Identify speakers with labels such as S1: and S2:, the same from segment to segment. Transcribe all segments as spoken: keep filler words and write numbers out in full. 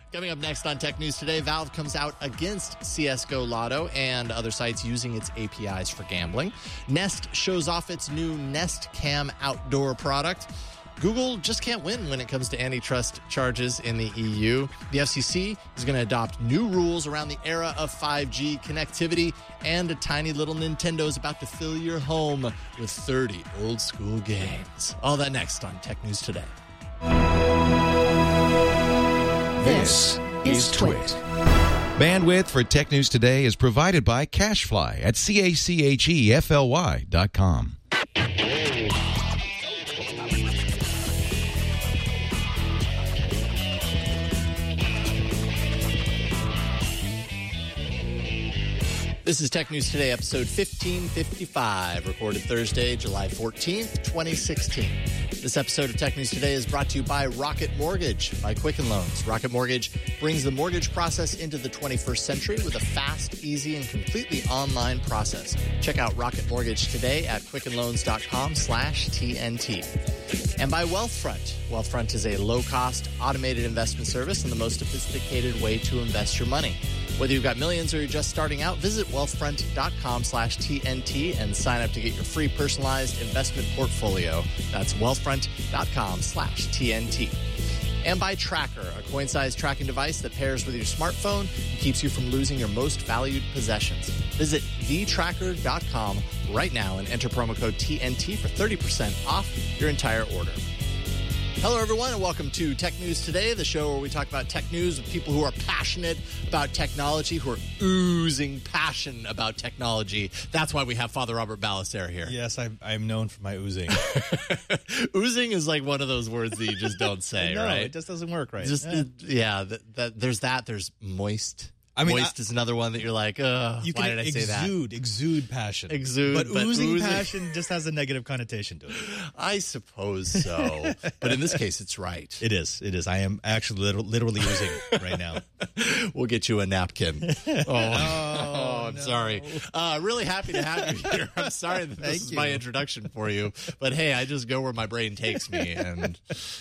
S1: Coming up next on Tech News Today, Valve comes out against C S G O Lotto and other sites using its A P Is for gambling. Nest shows off its new Nest Cam outdoor product. Google just can't win when it comes to antitrust charges in the E U. The F C C is going to adopt new rules around the era of five G connectivity, and a tiny little Nintendo is about to fill your home with thirty old school games. All that next on Tech News Today.
S2: This is Twit.
S3: Bandwidth for Tech News Today is provided by CashFly at C A C H E F L Y dot com.
S1: This is Tech News Today, episode fifteen fifty-five, recorded Thursday, July fourteenth, twenty sixteen. This episode of Tech News Today is brought to you by Rocket Mortgage by Quicken Loans. Rocket Mortgage brings the mortgage process into the twenty-first century with a fast, easy, and completely online process. Check out Rocket Mortgage today at quickenloans.com slash TNT. And by Wealthfront. Wealthfront is a low-cost, automated investment service and the most sophisticated way to invest your money. Whether you've got millions or you're just starting out, visit wealthfront.com slash TNT and sign up to get your free personalized investment portfolio. That's wealthfront.com slash TNT. And by Tracker, a coin-sized tracking device that pairs with your smartphone and keeps you from losing your most valued possessions. Visit the tracker dot com right now and enter promo code T N T for thirty percent off your entire order. Hello, everyone, and welcome to Tech News Today, the show where we talk about tech news with people who are passionate about technology, who are oozing passion about technology. That's why we have Father Robert Ballester here.
S4: Yes, I, I'm known for my oozing.
S1: Oozing is like one of those words that you just don't say,
S4: no,
S1: right?
S4: It just doesn't work right.
S1: Just,
S4: yeah,
S1: yeah that, that, there's that. There's moist.
S4: I mean,
S1: moist
S4: I,
S1: is another one that you're like, uh,
S4: you
S1: why
S4: can
S1: did I say that?
S4: Exude, exude passion.
S1: Exude,
S4: but,
S1: but
S4: oozing,
S1: oozing
S4: passion just has a negative connotation to it.
S1: I suppose so. But in this case, it's right.
S4: It is. It is. I am actually literally, literally oozing right now.
S1: We'll get you a napkin. Oh,
S4: oh,
S1: oh I'm
S4: no.
S1: sorry. Uh, really happy to have you here. I'm sorry that this
S4: Thank
S1: is
S4: you.
S1: my introduction for you. But hey, I just go where my brain takes me, and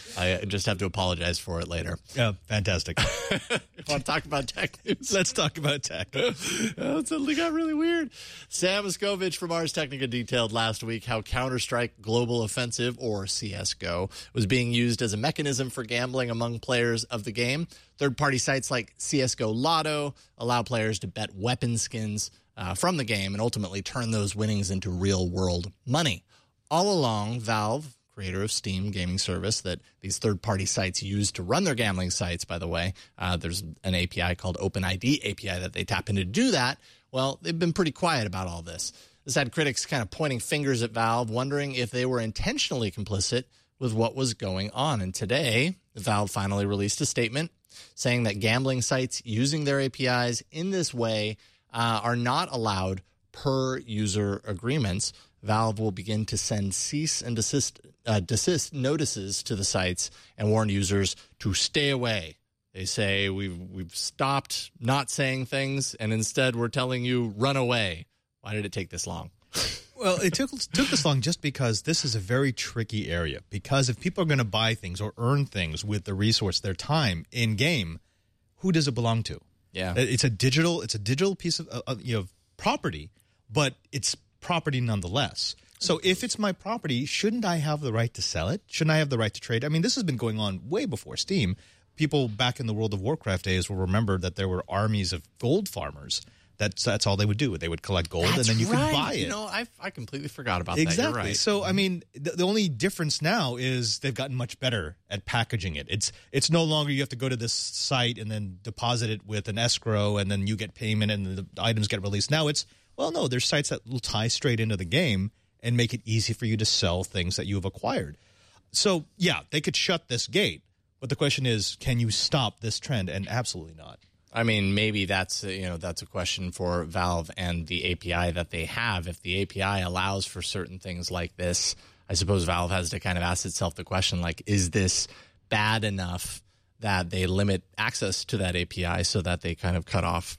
S1: I just have to apologize for it later.
S4: Yeah, fantastic.
S1: Want to talk about tech news?
S4: Let's talk about tech.
S1: Oh, it suddenly got really weird. Sam Miskovich from Ars Technica detailed last week how Counter-Strike Global Offensive, or C S G O, was being used as a mechanism for gambling among players of the game. Third-party sites like C S G O Lotto allow players to bet weapon skins uh, from the game and ultimately turn those winnings into real-world money. All along, Valve, creator of Steam gaming service that these third-party sites use to run their gambling sites, by the way. Uh, there's an A P I called OpenID A P I that they tap into to do that. Well, they've been pretty quiet about all this. This had critics kind of pointing fingers at Valve, wondering if they were intentionally complicit with what was going on. And today, Valve finally released a statement saying that gambling sites using their A P Is in this way uh, are not allowed per user agreements. Valve will begin to send cease and desist, uh, desist notices to the sites and warn users to stay away. They say we've we've stopped not saying things, and instead we're telling you run away. Why did it take this long?
S4: Well, it took took this long just because this is a very tricky area. Because if people are going to buy things or earn things with the resource, their time in game, who does it belong to?
S1: Yeah,
S4: it's a digital it's a digital piece of uh, you know property, but it's property nonetheless. So if it's my property, shouldn't I have the right to sell it? Shouldn't I have the right to trade? I mean, this has been going on way before Steam. People back in the World of Warcraft days will remember that there were armies of gold farmers. That's that's all they would do. They would collect gold,
S1: That's
S4: and then you
S1: right.
S4: could buy it.
S1: You know, I I completely forgot about
S4: exactly.
S1: that. You're right.
S4: So, I mean, the, the only difference now is they've gotten much better at packaging it. It's it's no longer you have to go to this site and then deposit it with an escrow, and then you get payment, and the items get released. Now it's, well, no, there's sites that will tie straight into the game and make it easy for you to sell things that you have acquired. So, yeah, they could shut this gate. But the question is, can you stop this trend? And absolutely not.
S1: I mean, maybe that's you know that's a question for Valve and the A P I that they have. If the A P I allows for certain things like this, I suppose Valve has to kind of ask itself the question, like, is this bad enough that they limit access to that A P I so that they kind of cut off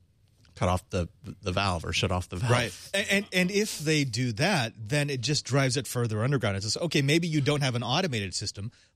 S1: cut off the the valve or shut off the valve.
S4: Right. And, and and if they do that, then it just drives it further underground. It's just, okay, maybe you don't have an automated system,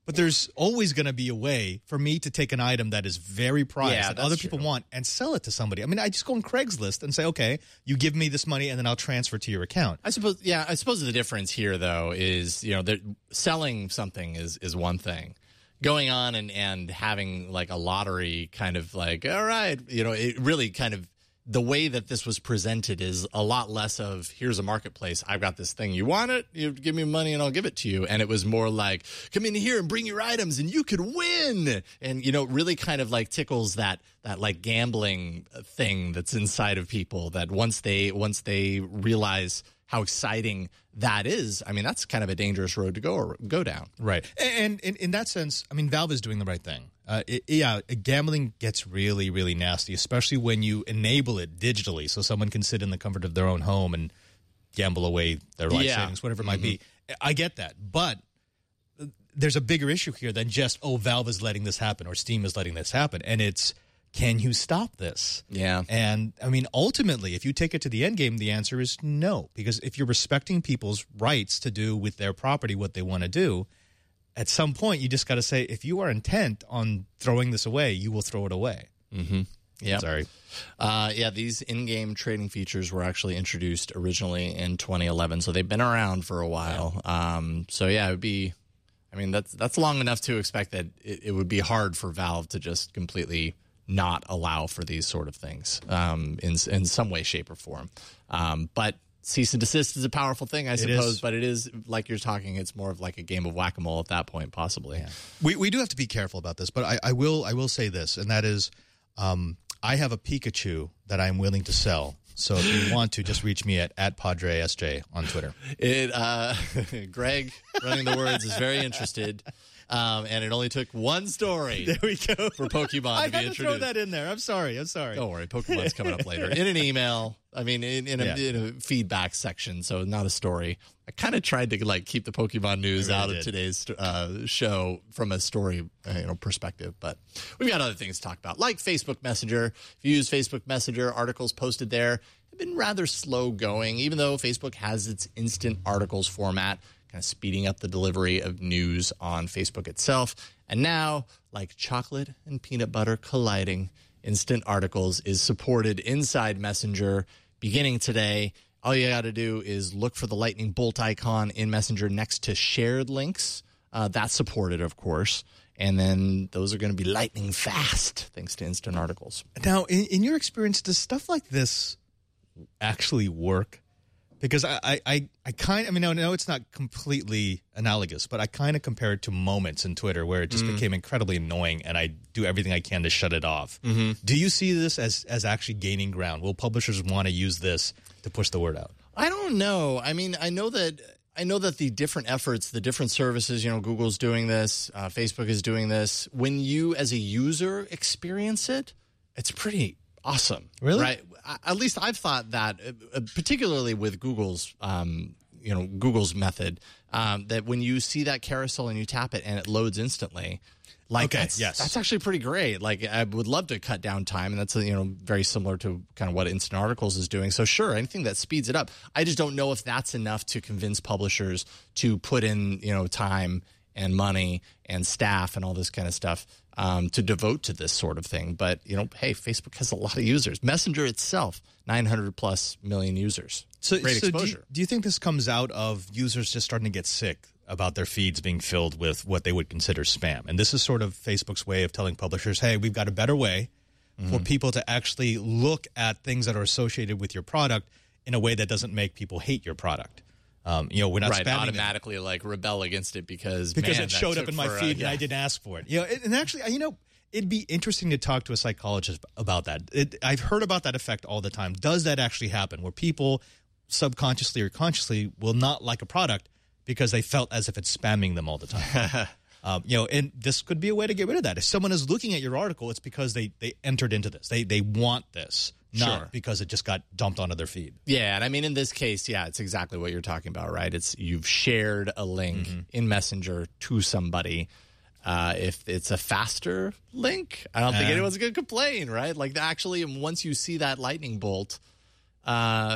S4: But there's always going to be a way for me to take an item that is very prized
S1: Yeah,
S4: that
S1: that's
S4: other people
S1: true.
S4: want and sell it to somebody. I mean, I just go on Craigslist and say, okay, you give me this money and then I'll transfer to your account.
S1: I suppose, yeah, I suppose the difference here, though, is, you know, they're- selling something is, is one thing. Going on and, and having like a lottery kind of like, all right, you know, it really kind of, the way that this was presented is a lot less of, here's a marketplace, I've got this thing, you want it, you give me money and I'll give it to you. And it was more like, come in here and bring your items and you could win. And, you know, really kind of like tickles that, that like gambling thing that's inside of people, that once they, once they realize how exciting that is, I mean, that's kind of a dangerous road to go or go down.
S4: Right. And in, in that sense, I mean, Valve is doing the right thing. Uh, it, yeah, gambling gets really, really nasty, especially when you enable it digitally so someone can sit in the comfort of their own home and gamble away their life
S1: Yeah.
S4: savings, whatever it might be. I get that. But there's a bigger issue here than just, oh, Valve is letting this happen or Steam is letting this happen. And it's, can you stop this?
S1: Yeah.
S4: And I mean, ultimately, if you take it to the end game, the answer is no. Because if you're respecting people's rights to do with their property what they want to do, at some point, you just got to say, if you are intent on throwing this away, you will throw it away.
S1: Mm-hmm. Yeah.
S4: Sorry.
S1: Uh, yeah, these in-game trading features were actually introduced originally in twenty eleven, so they've been around for a while. Um, so yeah, it would be, I mean, that's that's long enough to expect that it, it would be hard for Valve to just completely not allow for these sort of things um, in in some way, shape, or form. Um, but cease and desist is a powerful thing, I suppose.
S4: is.
S1: But it is, like you're talking, it's more of like a game of whack-a-mole at that point, possibly. Yeah.
S4: We we do have to be careful about this, but I, I will I will say this, and that is, um, I have a Pikachu that I'm willing to sell. So if you want to, just reach me at, at Padre S J on Twitter.
S1: It uh, Greg, running the words, is very interested. Um, and it only took one story
S4: There we go.
S1: for Pokemon
S4: I
S1: to be
S4: had to
S1: introduced.
S4: throw that in there. I'm sorry. I'm sorry.
S1: Don't worry, Pokemon's coming up later in an email. I mean, in, in, a,
S4: Yeah.
S1: in a feedback section, so not a story. I kind of tried to like keep the Pokemon news
S4: really
S1: out of
S4: did.
S1: today's uh, show from a story uh, you know perspective, but we've got other things to talk about, like Facebook Messenger. If you use Facebook Messenger, articles posted there have been rather slow going, even though Facebook has its instant articles format, kind of speeding up the delivery of news on Facebook itself. And now, like chocolate and peanut butter colliding, Instant Articles is supported inside Messenger beginning today. All you got to do is look for the lightning bolt icon in Messenger next to shared links. Uh, that's supported, of course. And then those are going to be lightning fast thanks to Instant Articles.
S4: Now, in, in your experience, does stuff like this actually work? Because I, I, I, I kind I mean, I know it's not completely analogous, but I kind of compare it to moments in Twitter where it just became incredibly annoying and I do everything I can to shut it off. Mm-hmm. Do you see this as, as actually gaining ground? Will publishers want to use this to push the word out?
S1: I don't know. I mean, I know that I know that the different efforts, the different services, you know, Google's doing this, uh, Facebook is doing this. When you, as a user, experience it, it's pretty awesome.
S4: Really?
S1: Right? At least I've thought that, uh, particularly with Google's, um, you know, Google's method, um, that when you see that carousel and you tap it and it loads instantly. Like
S4: Okay,
S1: that's,
S4: yes.
S1: that's actually pretty great. Like I would love to cut down time, and that's you know very similar to kind of what Instant Articles is doing. So sure, anything that speeds it up. I just don't know if that's enough to convince publishers to put in you know time and money and staff and all this kind of stuff um, to devote to this sort of thing. But you know, hey, Facebook has a lot of users. Messenger itself, nine hundred plus million users.
S4: So,
S1: Great
S4: so do, you,
S1: exposure.
S4: do you think this comes out of users just starting to get sick about their feeds being filled with what they would consider spam? And this is sort of Facebook's way of telling publishers, hey, we've got a better way mm-hmm. for people to actually look at things that are associated with your product in a way that doesn't make people hate your product. Um, you know, we're not
S1: right,
S4: spamming
S1: automatically
S4: it
S1: like rebel against it because
S4: because
S1: man,
S4: it
S1: that
S4: showed up
S1: took
S4: in my
S1: for, uh,
S4: feed
S1: yeah.
S4: and I didn't ask for it. You know, and, and actually, you know, it'd be interesting to talk to a psychologist about that. It, I've heard about that effect all the time. Does that actually happen where people subconsciously or consciously will not like a product because they felt as if it's spamming them all the time? um, you know, and this could be a way to get rid of that. If someone is looking at your article, it's because they, they entered into this. They they want this, not
S1: Sure.
S4: because it just got dumped onto their feed.
S1: Yeah, and I mean in this case, yeah, it's exactly what you're talking about, right? It's you've shared a link
S4: Mm-hmm.
S1: in Messenger to somebody. Uh, if it's a faster link, I don't think
S4: Uh.
S1: anyone's going to complain, right? Like actually, once you see that lightning bolt, uh,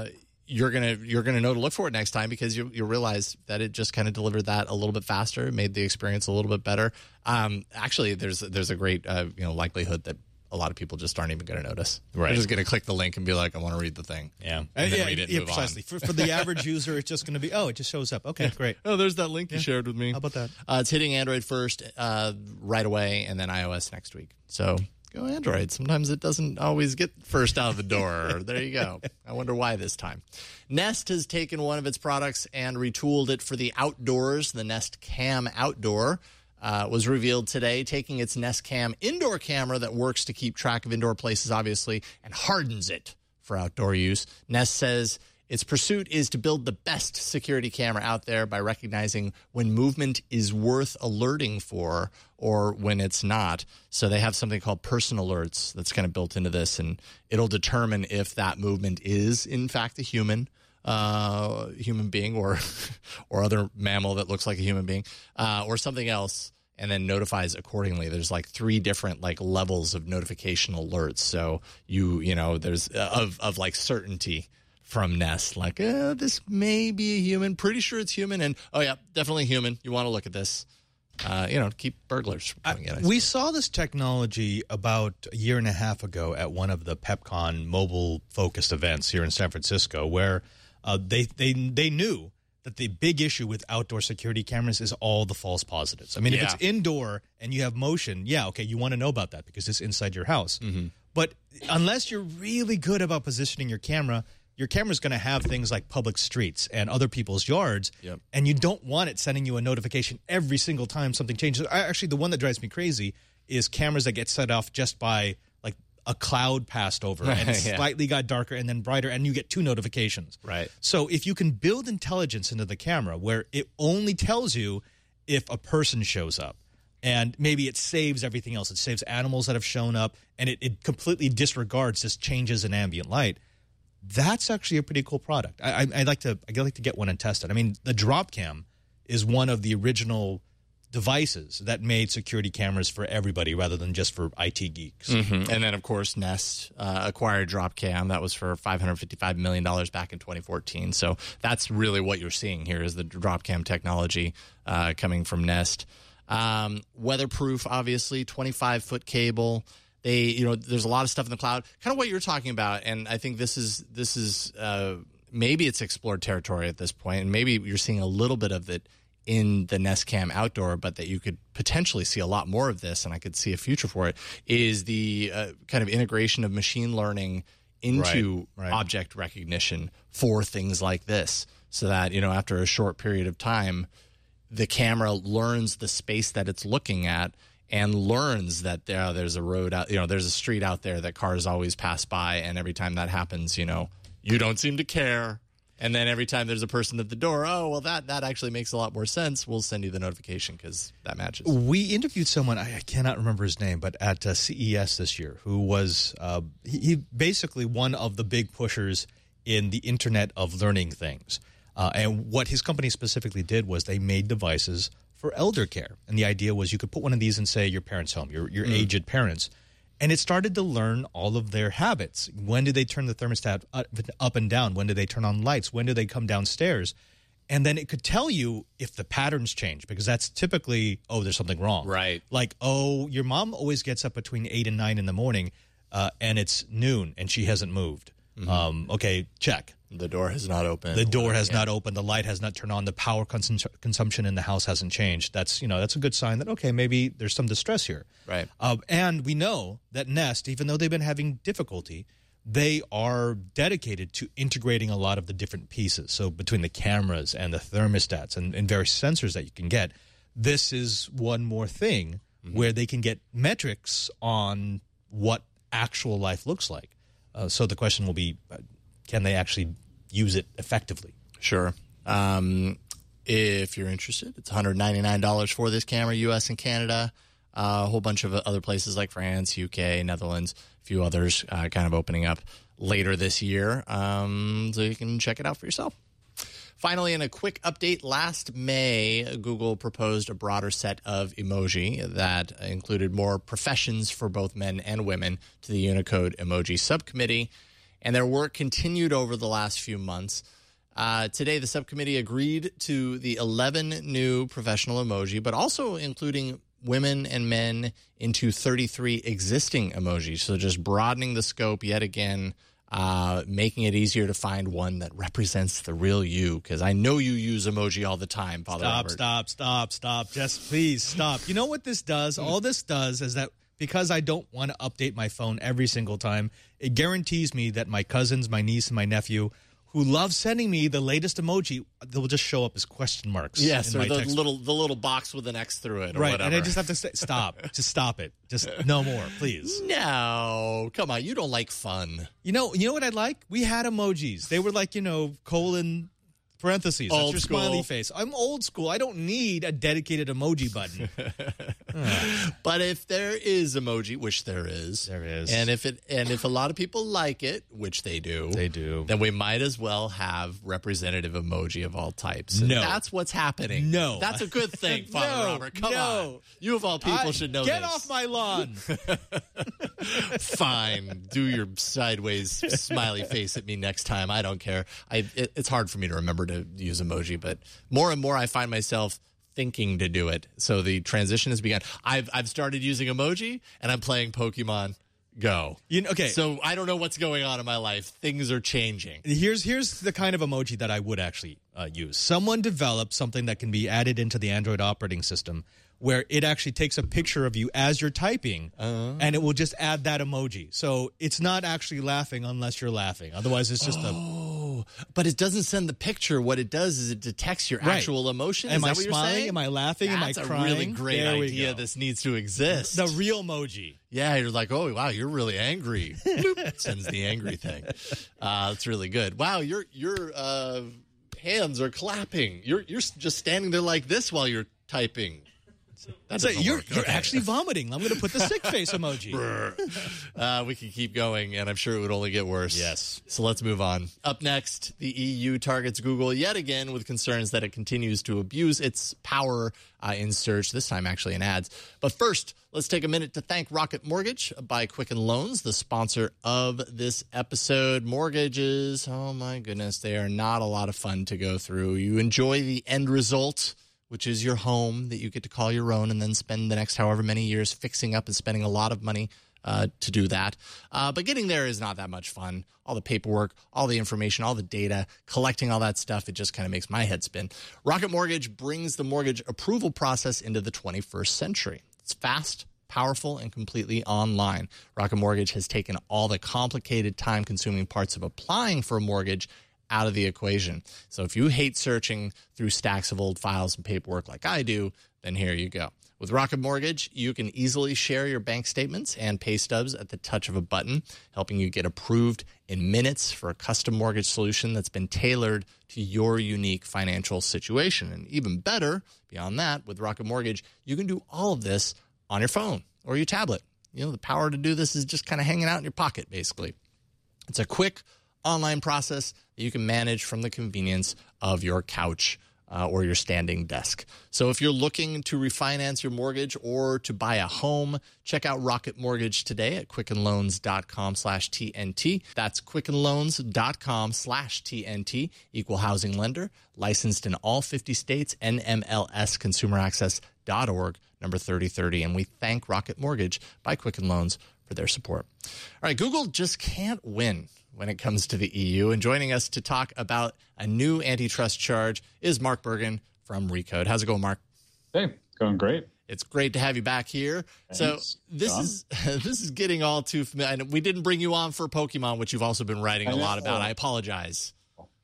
S1: you're gonna you're gonna know to look for it next time because you you realize that it just kind of delivered that a little bit faster, made the experience a little bit better. Um, actually, there's there's a great uh, you know likelihood that a lot of people just aren't even going to notice.
S4: Right.
S1: They're just going to click the link and be like, I want to read the thing.
S4: Yeah.
S1: And then
S4: yeah,
S1: read it and
S4: yeah,
S1: move
S4: precisely.
S1: on.
S4: For, for the average user, it's just going to be, oh, it just shows up. Okay, great.
S1: Oh, there's that link
S4: Yeah.
S1: you shared with me.
S4: How about that?
S1: Uh, it's hitting Android first uh, right away and then iOS next week. So go Android. Sometimes it doesn't always get first out of the door. There you go. I wonder why this time. Nest has taken one of its products and retooled it for the outdoors. The Nest Cam Outdoor uh, was revealed today, taking its Nest Cam indoor camera that works to keep track of indoor places, obviously, and hardens it for outdoor use. Nest says its pursuit is to build the best security camera out there by recognizing when movement is worth alerting for or when it's not. So they have something called person alerts that's kind of built into this, and it'll determine if that movement is, in fact, a human uh, human being or or other mammal that looks like a human being uh, or something else, and then notifies accordingly. There's like three different like levels of notification alerts. So you you know there's uh, of of like certainty from Nest, like, uh, this may be a human. Pretty sure it's human. And, oh, yeah, definitely human. You want to look at this. Uh, you know, keep burglars from coming in. I
S4: We saw this technology about a year and a half ago at one of the PepCon mobile-focused events here in San Francisco, where uh, they, they, they knew that the big issue with outdoor security cameras is all the false positives. I mean,
S1: Yeah.
S4: if it's indoor and you have motion, yeah, okay, you want to know about that because it's inside your house. Mm-hmm. But unless you're really good about positioning your camera, your camera's going to have things like public streets and other people's yards,
S1: Yep.
S4: and you don't want it sending you a notification every single time something changes. I, actually, the one that drives me crazy is cameras that get set off just by like a cloud passed over and it
S1: Yeah.
S4: slightly got darker and then brighter, and you get two notifications.
S1: Right.
S4: So if you can build intelligence into the camera where it only tells you if a person shows up, and maybe it saves everything else. It saves animals that have shown up, and it, it completely disregards just changes in ambient light. That's actually a pretty cool product. I, I, I'd like to I'd like to get one and test it. I mean, the Dropcam is one of the original devices that made security cameras for everybody rather than just for I T geeks.
S1: Mm-hmm. And then, of course, Nest uh, acquired Dropcam. That was for five hundred fifty-five million dollars back in twenty fourteen. So that's really what you're seeing here is the Dropcam technology uh, coming from Nest. Um, weatherproof, obviously, twenty-five foot cable. They, you know, there's a lot of stuff in the cloud, kind of what you're talking about. And I think this is, this is, uh, maybe it's explored territory at this point, and maybe you're seeing a little bit of it in the Nest Cam Outdoor, but that you could potentially see a lot more of this, and I could see a future for it, is the uh, kind of integration of machine learning into
S4: Right, right.
S1: object recognition for things like this, so that, you know, after a short period of time, the camera learns the space that it's looking at and learns that there there's a road out, you know, there's a street out there that cars always pass by, and every time that happens, you know, you don't seem to care. And then every time there's a person at the door, oh, well, that that actually makes a lot more sense. We'll send you the notification because that matches.
S4: We interviewed someone, I, I cannot remember his name, but at uh, C E S this year, who was uh, he, he basically one of the big pushers in the Internet of Learning things. Uh, and what his company specifically did was they made devices for elder care. And the idea was you could put one of these in, say, your parents' home, your, your mm. aged parents, and it started to learn all of their habits. When do they turn the thermostat up and down? When do they turn on lights? When do they come downstairs? And then it could tell you if the patterns change, because that's typically, oh, there's something wrong.
S1: Right.
S4: Like, oh, your mom always gets up between eight and nine in the morning, uh, and it's noon, and she hasn't moved. Mm-hmm. Um, okay, check.
S1: The door has not opened.
S4: The door has yeah. not opened. The light has not turned on. The power cons- consumption in the house hasn't changed. That's, you know, that's a good sign that, okay, maybe there's some distress here.
S1: Right.
S4: Uh, and we know that Nest, even though they've been having difficulty, they are dedicated to integrating a lot of the different pieces. So between the cameras and the thermostats and, and various sensors that you can get, this is one more thing mm-hmm. where they can get metrics on what actual life looks like. Uh, so the question will be, uh, can they actually use it effectively?
S1: Sure. Um, if you're interested, it's one hundred ninety-nine dollars for this camera, U S and Canada, uh, a whole bunch of other places like France, U K, Netherlands, a few others uh, kind of opening up later this year. Um, so you can check it out for yourself. Finally, in a quick update, last May, Google proposed a broader set of emoji that included more professions for both men and women to the Unicode Emoji Subcommittee. and their work continued over the last few months. Uh, today, the subcommittee agreed to the eleven new professional emoji, but also including women and men into thirty-three existing emojis. So just broadening the scope yet again, uh, making it easier to find one that represents the real you. Because I know you use emoji all the time, Father
S4: Stop,
S1: Robert.
S4: stop, stop, stop. Just please stop. You know what this does? All this does is that because I don't want to update my phone every single time, it guarantees me that my cousins, my niece, and my nephew who love sending me the latest emoji, they'll just show up as question marks.
S1: Yes,
S4: in
S1: or
S4: my
S1: the
S4: text.
S1: little the little box with an X through it, or
S4: right,
S1: whatever.
S4: and I just have to say, stop. Just stop it. Just no more, please.
S1: No, come on, you don't like fun.
S4: You know, you know what I like? We had emojis. They were like, you know, colon parentheses. That's
S1: Old
S4: your
S1: school.
S4: smiley face. I'm old school. I don't need a dedicated emoji button.
S1: But if there is emoji, which there is,
S4: There is.
S1: and if it and if a lot of people like it, which they do,
S4: They do.
S1: then we might as well have representative emoji of all types. And
S4: No.
S1: that's what's happening.
S4: No.
S1: That's a good thing, Father
S4: No,
S1: Robert. Come
S4: no.
S1: on, you of all people
S4: I-
S1: should know
S4: Get
S1: this.
S4: off my lawn.
S1: Fine, do your sideways smiley face at me next time. I don't care. I it, it's hard for me to remember to use emoji, but more and more I find myself thinking to do it. So the transition has begun. I've I've started using emoji, and I'm playing Pokemon Go.
S4: You know, okay.
S1: So I don't know what's going on in my life. Things are changing.
S4: Here's here's the kind of emoji that I would actually uh, use. Someone developed something that can be added into the Android operating system where it actually takes a picture of you as you're typing,
S1: Uh-huh.
S4: and it will just add that emoji. So it's not actually laughing unless you're laughing. Otherwise, it's just a...
S1: Oh, but it doesn't send the picture. What it does is it detects your
S4: Right.
S1: actual emotion.
S4: Am
S1: Is
S4: I
S1: that what you're
S4: smiling?
S1: saying?
S4: Am I laughing? Am I
S1: That's
S4: crying?
S1: a really great
S4: There we
S1: idea.
S4: go.
S1: This needs to exist.
S4: The real emoji.
S1: Yeah, you're like, oh wow, you're really angry. Bloop, it sends the angry thing. Uh, that's really good. Wow, your your uh, hands are clapping. You're you're just standing there like this while you're typing. That
S4: So
S1: doesn't
S4: you're
S1: work.
S4: you're
S1: Okay.
S4: actually vomiting. I'm going to put the sick face emoji.
S1: Uh, we can keep going, and I'm sure it would only get worse.
S4: Yes.
S1: So let's move on. Up next, the E U targets Google yet again with concerns that it continues to abuse its power uh, in search, this time actually in ads. But first, let's take a minute to thank Rocket Mortgage by Quicken Loans, the sponsor of this episode. Mortgages, oh my goodness, they are not a lot of fun to go through. You enjoy the end result, which is your home that you get to call your own and then spend the next however many years fixing up and spending a lot of money uh, to do that. Uh, but getting there is not that much fun. All the paperwork, all the information, all the data, collecting all that stuff, it just kind of makes my head spin. Rocket Mortgage brings the mortgage approval process into the twenty-first century. It's fast, powerful, and completely online. Rocket Mortgage has taken all the complicated, time-consuming parts of applying for a mortgage out of the equation. So if you hate searching through stacks of old files and paperwork like I do, then here you go. With Rocket Mortgage, you can easily share your bank statements and pay stubs at the touch of a button, helping you get approved in minutes for a custom mortgage solution that's been tailored to your unique financial situation. And even better, beyond that, with Rocket Mortgage, you can do all of this on your phone or your tablet. You know, the power to do this is just kind of hanging out in your pocket, basically. It's a quick online process that you can manage from the convenience of your couch uh, or your standing desk. So if you're looking to refinance your mortgage or to buy a home, check out Rocket Mortgage today at quickenloans.com slash TNT. That's quickenloans.com slash TNT. Equal housing lender, licensed in all fifty states, N M L S consumer access dot org, number thirty thirty. And we thank Rocket Mortgage by Quicken Loans for their support. All right, Google just can't win when it comes to the E U. And joining us to talk about a new antitrust charge is Mark Bergen from Recode. How's it going, Mark?
S5: Hey, going great.
S1: It's great to have you back here.
S5: Thanks,
S1: so this
S5: John.
S1: is this is getting all too familiar. And we didn't bring you on for Pokemon, which you've also been writing a
S5: I
S1: lot
S5: know.
S1: about. I apologize.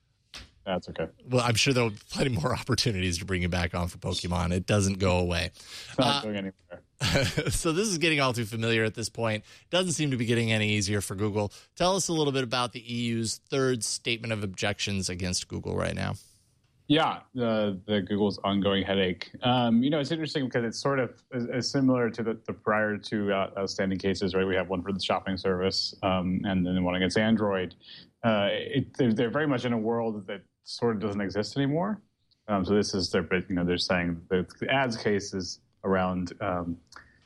S5: That's okay.
S1: Well, I'm sure there'll be plenty more opportunities to bring you back on for Pokemon. It doesn't go away.
S5: It's not
S1: Uh,
S5: going anywhere.
S1: So this is getting all too familiar at this point. Doesn't seem to be getting any easier for Google. Tell us a little bit about the E U's third statement of objections against Google right now.
S5: Yeah, the the Google's ongoing headache. Um, you know, it's interesting because it's sort of is, is similar to the, the prior two uh, outstanding cases, right? We have one for the shopping service um, and then one against Android. Uh, it, they're, they're very much in a world that sort of doesn't exist anymore. Um, so this is their, you know, they're saying the, the ads case is around um,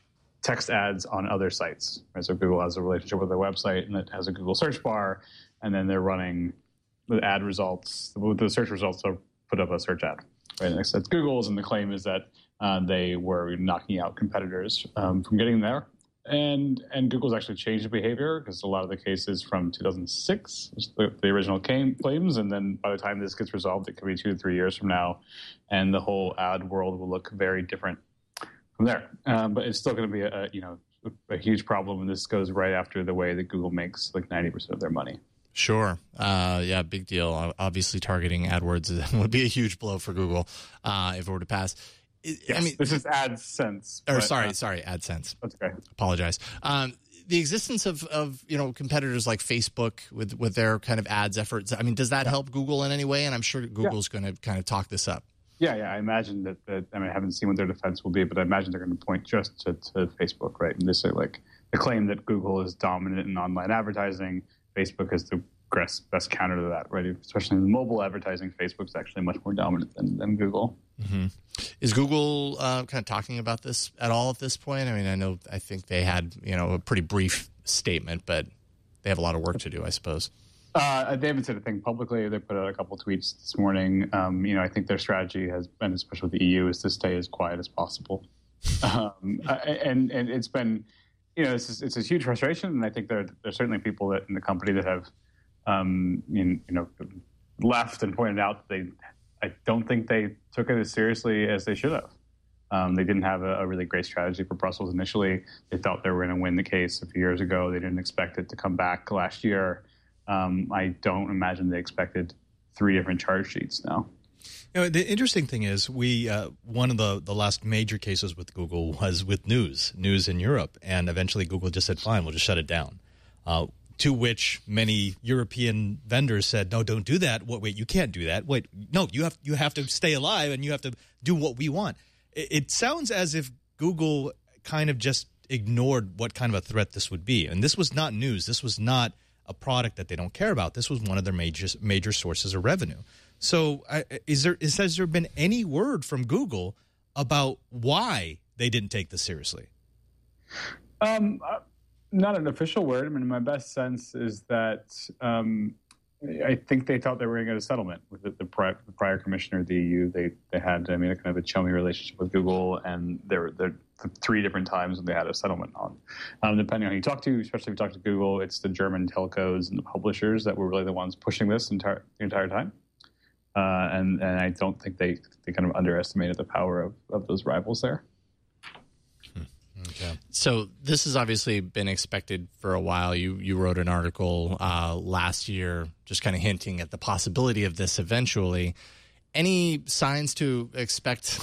S5: text ads on other sites. Right? So Google has a relationship with their website, and it has a Google search bar, and then they're running the ad results. The search results are put up a search ad. Right? And that's Google's, and the claim is that uh, they were knocking out competitors um, from getting there. And and Google's actually changed the behavior because a lot of the cases from two thousand six, the, the original came, claims, and then by the time this gets resolved, it could be two to three years from now, and the whole ad world will look very different from there. Um, but it's still going to be a, you know a, a huge problem, and this goes right after the way that Google makes like ninety percent of their money.
S1: Sure. Uh, yeah, big deal. Obviously, targeting AdWords would be a huge blow for Google uh, if it were to pass.
S5: Yes,
S1: I mean,
S5: this is AdSense.
S1: Or
S5: but,
S1: sorry,
S5: uh,
S1: sorry, AdSense.
S5: That's okay.
S1: Apologize. Um, the existence of, of you know competitors like Facebook with, with their kind of ads efforts. I mean, does that help Google in any way? And I'm sure Google's yeah. going to kind of talk this up.
S5: Yeah, yeah. I imagine that, that. I mean, I haven't seen what their defense will be, but I imagine they're going to point just to, to Facebook, right? And this is like the claim that Google is dominant in online advertising. Facebook is the best counter to that, right? Especially in mobile advertising, Facebook's actually much more dominant than, than Google.
S1: Mm-hmm. Is Google uh, kind of talking about this at all at this point? I mean, I know, I think they had, you know, a pretty brief statement, but they have a lot of work to do, I suppose.
S5: Uh, they haven't said a thing publicly. They put out a couple of tweets this morning. Um, you know, I think their strategy has been, especially with the E U, is to stay as quiet as possible. um, and and it's been, you know, it's it's a huge frustration. And I think there there's certainly people that in the company that have, um, you know, left and pointed out that they, I don't think they took it as seriously as they should have. Um, they didn't have a, a really great strategy for Brussels initially. They thought they were going to win the case a few years ago. They didn't expect it to come back last year. Um, I don't imagine they expected three different charge sheets now.
S4: You know, the interesting thing is we uh, one of the, the last major cases with Google was with News, News in Europe, and eventually Google just said, fine, we'll just shut it down. Uh, to which many European vendors said, no, don't do that. Wait, wait, you can't do that. Wait, no, you have you have to stay alive and you have to do what we want. It, it sounds as if Google kind of just ignored what kind of a threat this would be. And this was not news. This was not a product that they don't care about. This was one of their major major sources of revenue. So uh, is there is, has there been any word from Google about why they didn't take this seriously?
S5: Um, uh, not an official word. I mean, my best sense is that um, I think they thought they were going to get a settlement with the, the, prior, the prior commissioner of the E U. They they had, I mean, a kind of a chummy relationship with Google, and there were there three different times when they had a settlement on. Um, depending on who you talk to, especially if you talk to Google, it's the German telcos and the publishers that were really the ones pushing this entire the entire time. Uh, and, and I don't think they, they kind of underestimated the power of, of those rivals there.
S1: Okay. So this has obviously been expected for a while. You you wrote an article uh, last year just kind of hinting at the possibility of this eventually. Any signs to expect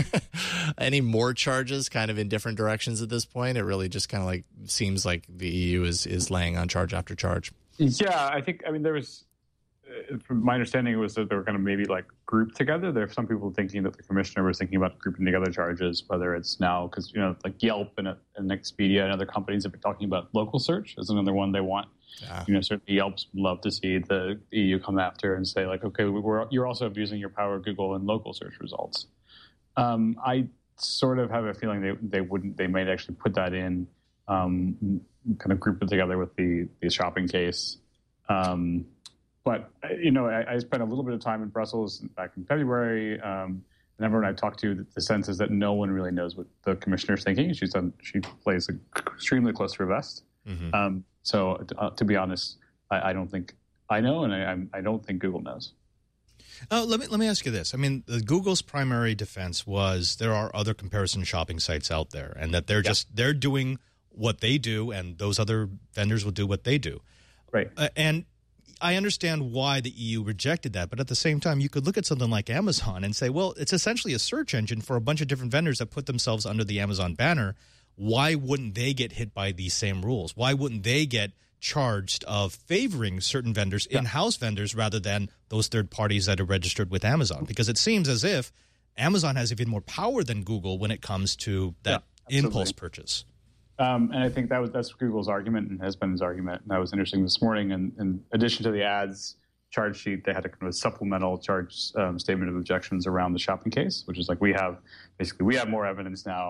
S1: any more charges kind of in different directions at this point? It really just kind of like seems like the E U is, is laying on charge after charge.
S5: Yeah, I think, I mean, there was, from my understanding, it was that they were going to maybe like group together. There are some people thinking that the commissioner was thinking about grouping together charges, whether it's now because, you know, like Yelp and, and Expedia and other companies have been talking about local search as another one they want. Yeah. You know, certainly Yelp's love to see the E U come after and say like, okay, we're, you're also abusing your power, Google, and local search results. Um, I sort of have a feeling they they wouldn't. They might actually put that in, um, kind of group it together with the the shopping case. Um, But, you know, I, I spent a little bit of time in Brussels back in February, um, and everyone I talked to, the sense is that no one really knows what the commissioner's thinking. She's done, she plays extremely close to her vest. Mm-hmm. Um, so, uh, to be honest, I, I don't think I know, and I, I don't think Google knows.
S4: Uh, let me let me ask you this. I mean, the, Google's primary defense was there are other comparison shopping sites out there, and that they're yeah. just they're doing what they do, and those other vendors will do what they do.
S5: Right.
S4: Uh, and I understand why the E U rejected that, but at the same time, you could look at something like Amazon and say, well, it's essentially a search engine for a bunch of different vendors that put themselves under the Amazon banner. Why wouldn't they get hit by these same rules? Why wouldn't they get charged of favoring certain vendors, yeah. in-house vendors, rather than those third parties that are registered with Amazon? Because it seems as if Amazon has even more power than Google when it comes to that yeah, impulse purchase.
S5: Um, and I think that was that's Google's argument and has been his argument. And that was interesting this morning. And in addition to the ads charge sheet, they had a kind of a supplemental charge um, statement of objections around the shopping case, which is like we have basically we have more evidence now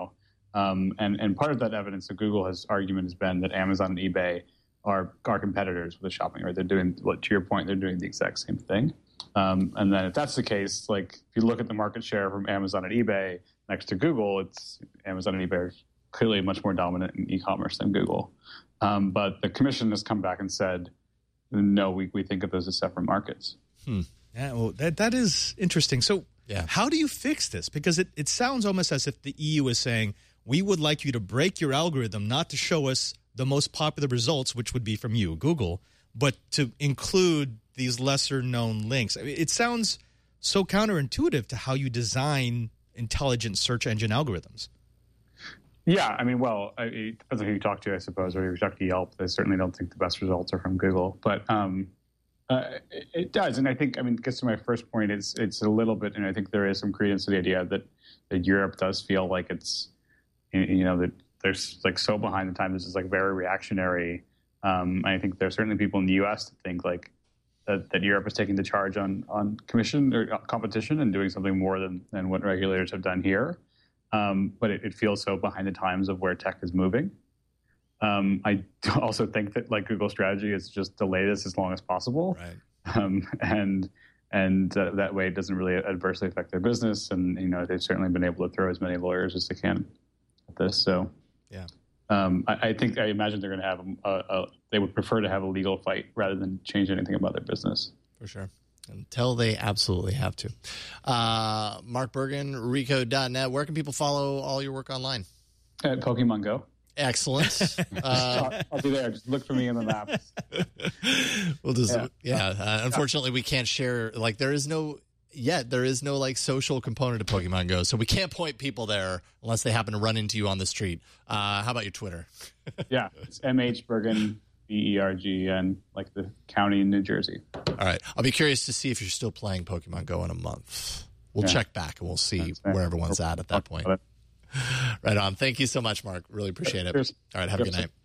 S5: Um, and, and part of that evidence that Google has argument has been that Amazon and eBay are, are competitors with shopping, right? They're doing, to your point, they're doing the exact same thing. Um, and then if that's the case, like if you look at the market share from Amazon and eBay next to Google, it's Amazon and eBay are clearly much more dominant in e-commerce than Google. Um, but the commission has come back and said, no, we, we think of those as separate markets.
S4: Hmm. Yeah, well, that that is interesting. So
S1: yeah.
S4: How do you fix this? Because it, it sounds almost as if the E U is saying, we would like you to break your algorithm, not to show us the most popular results, which would be from you, Google, but to include these lesser-known links. I mean, it sounds so counterintuitive to how you design intelligent search engine algorithms.
S5: Yeah, I mean, well, it depends on who you talk to, I suppose, or if you talk to Yelp. They certainly don't think the best results are from Google. But um, uh, it, it does. And I think, I mean, it gets to my first point, it's, it's a little bit, and I think there is some credence to the idea that, that Europe does feel like it's, you know, that they're like so behind the times. This is like very reactionary. Um, I think there's certainly people in the U S that think like that, that Europe is taking the charge on on commission or competition and doing something more than, than what regulators have done here. Um, but it, it feels so behind the times of where tech is moving. Um, I also think that like Google's strategy is just delay this as long as possible,
S1: right.
S5: um, and and uh, that way it doesn't really adversely affect their business. And you know they've certainly been able to throw as many lawyers as they can at this. So
S1: yeah,
S5: um, I, I think I imagine they're going to have a, a, a. They would prefer to have a legal fight rather than change anything about their business.
S1: For sure. Until they absolutely have to. Uh, Mark Bergen, Recode dot net. Where can people follow all your work online?
S5: At Pokemon Go.
S1: Excellent. Uh,
S5: I'll, I'll be there. Just look for me in the maps.
S1: We'll just, yeah.
S5: yeah.
S1: yeah uh, unfortunately, we can't share. Like, there is no yet. There is no like social component to Pokemon Go, so we can't point people there unless they happen to run into you on the street. Uh, how about your Twitter?
S5: Yeah, it's M H Bergen. B E R G N, like the county in New Jersey.
S1: All right. I'll be curious to see if you're still playing Pokemon Go in a month. We'll yeah. check back and we'll see where everyone's at at that point. Right on. Thank you so much, Mark. Really appreciate it.
S5: Cheers.
S1: All right. Have a good night.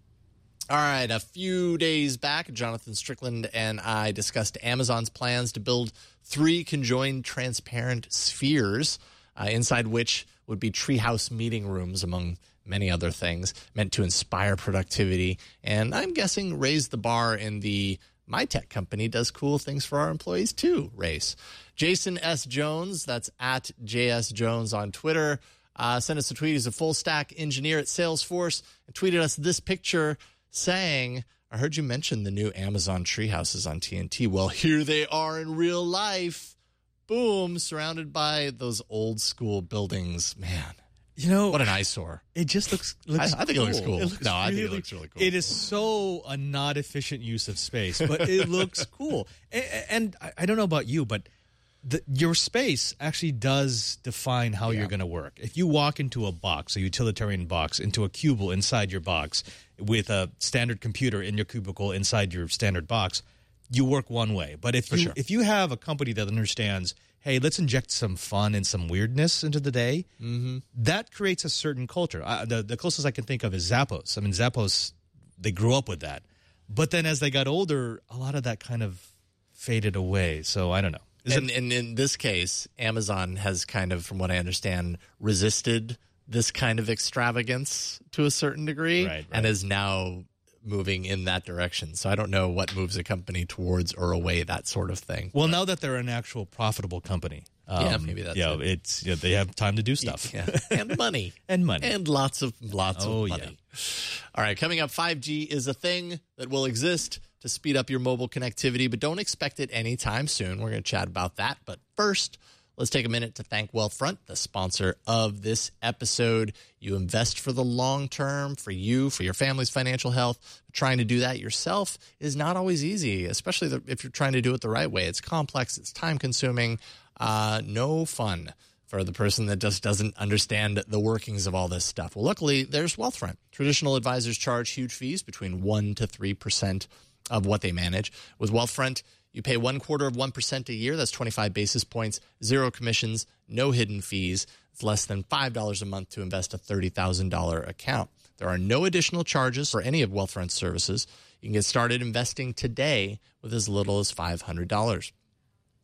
S1: All right. A few days back, Jonathan Strickland and I discussed Amazon's plans to build three conjoined transparent spheres, uh, inside which would be treehouse meeting rooms, among many other things, meant to inspire productivity and I'm guessing raise the bar in the my tech company does cool things for our employees too race. Jason S. Jones, that's at J S Jones on Twitter, uh, sent us a tweet. He's a full stack engineer at Salesforce and tweeted us this picture saying, I heard you mention the new Amazon treehouses on T N T. Well, here they are in real life. Boom, surrounded by those old school buildings. Man.
S4: You know,
S1: what an eyesore!
S4: It just looks. looks
S1: I, I think
S4: cool.
S1: it looks cool.
S4: It looks
S1: no, I
S4: really,
S1: think it looks really cool.
S4: It is so a not efficient use of space, but it looks cool. And, and I, I don't know about you, but the, your space actually does define how yeah. you're going to work. If you walk into a box, a utilitarian box, into a cubicle inside your box with a standard computer in your cubicle inside your standard box, you work one way. But if
S1: For
S4: you
S1: sure.
S4: if you have a company that understands, hey, let's inject some fun and some weirdness into the day,
S1: mm-hmm.
S4: that creates a certain culture. Uh, the, the closest I can think of is Zappos. I mean, Zappos, they grew up with that. But then as they got older, a lot of that kind of faded away. So I don't know. Is
S1: and,
S4: it-
S1: and in this case, Amazon has kind of, from what I understand, resisted this kind of extravagance to a certain degree
S4: Right, right.
S1: and is now moving in that direction. So I don't know what moves a company towards or away, that sort of thing.
S4: Well, now that they're an actual profitable company, um,
S1: yeah, maybe that's
S4: yeah,
S1: it.
S4: it's yeah, they have time to do stuff.
S1: Yeah. And money.
S4: and money.
S1: And lots of lots
S4: Oh,
S1: of
S4: yeah.
S1: money. All right, coming up, five G is a thing that will exist to speed up your mobile connectivity, but don't expect it anytime soon. We're going to chat about that. But first, let's take a minute to thank Wealthfront, the sponsor of this episode. You invest for the long term, for you, for your family's financial health. Trying to do that yourself is not always easy, especially the, if you're trying to do it the right way. It's complex, it's time-consuming, uh, no fun for the person that just doesn't understand the workings of all this stuff. Well, luckily, there's Wealthfront. Traditional advisors charge huge fees, between one to three percent of what they manage. With Wealthfront, you pay one quarter of one percent a year. That's twenty-five basis points, zero commissions, no hidden fees. It's less than five dollars a month to invest a thirty thousand dollars account. There are no additional charges for any of Wealthfront's services. You can get started investing today with as little as five hundred dollars.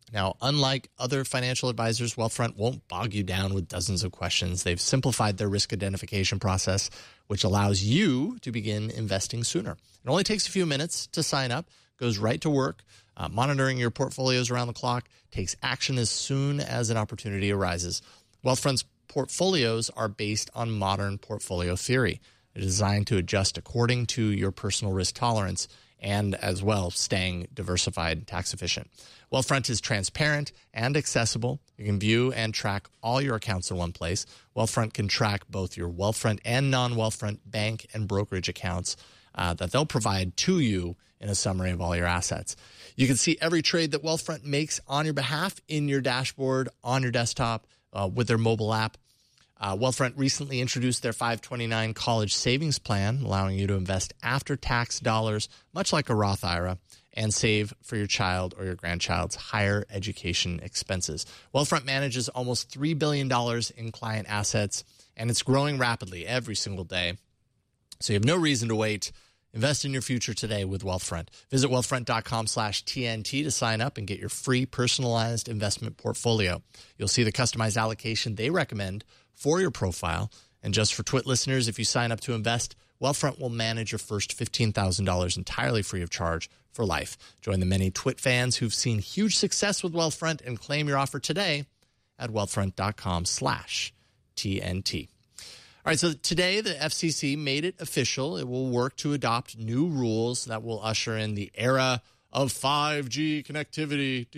S1: Now, unlike other financial advisors, Wealthfront won't bog you down with dozens of questions. They've simplified their risk identification process, which allows you to begin investing sooner. It only takes a few minutes to sign up, goes right to work, uh, monitoring your portfolios around the clock, takes action as soon as an opportunity arises. Wealthfront's portfolios are based on modern portfolio theory. They're designed to adjust according to your personal risk tolerance and as well staying diversified and tax efficient. Wealthfront is transparent and accessible. You can view and track all your accounts in one place. Wealthfront can track both your Wealthfront and non-Wealthfront bank and brokerage accounts uh, that they'll provide to you in a summary of all your assets. You can see every trade that Wealthfront makes on your behalf in your dashboard, on your desktop, uh, with their mobile app. Uh, Wealthfront recently introduced their five twenty-nine college savings plan, allowing you to invest after-tax dollars, much like a Roth I R A, and save for your child or your grandchild's higher education expenses. Wealthfront manages almost three billion dollars in client assets, and it's growing rapidly every single day. So you have no reason to wait. Invest in your future today with Wealthfront. Visit wealthfront.com slash TNT to sign up and get your free personalized investment portfolio. You'll see the customized allocation they recommend for your profile. And just for Twit listeners, if you sign up to invest, Wealthfront will manage your first fifteen thousand dollars entirely free of charge for life. Join the many Twit fans who've seen huge success with Wealthfront and claim your offer today at wealthfront.com slash TNT. All right, so today the F C C made it official. It will work to adopt new rules that will usher in the era of five G connectivity.